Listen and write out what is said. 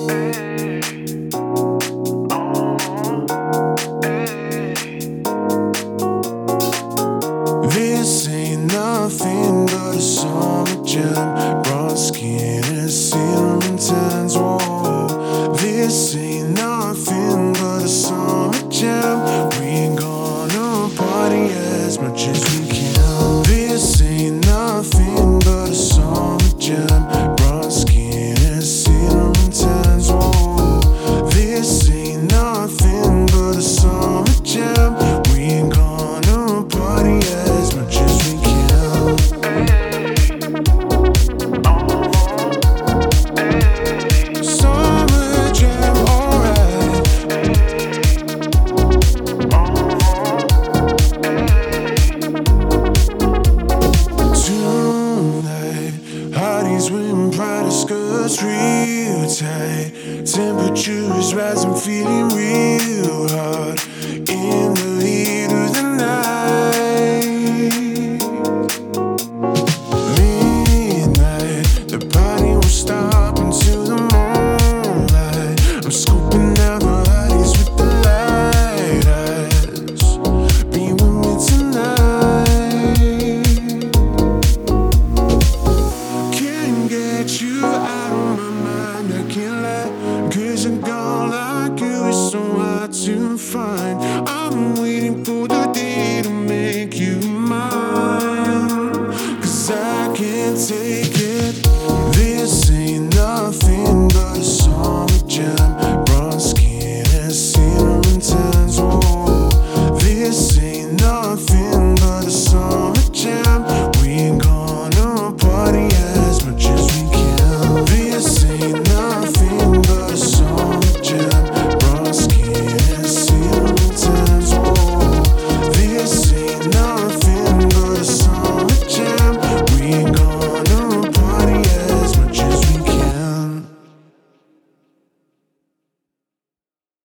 This ain't nothing but a summer jam. Bronze skin and cinnamon tans. Whoa. This ain't nothing but a summer jam. We ain't gonna party as much as we can. This ain't nothing but a summer jam. Bronze skin and cinnamon tans. Whoa. This ain't nothing but a summer jam. We ain't gonna party as much as we can. Summer jam, alright. Tonight, hotties wearing brighter skirts real tight. Temperature is rising, feeling real hot in the heat of the night.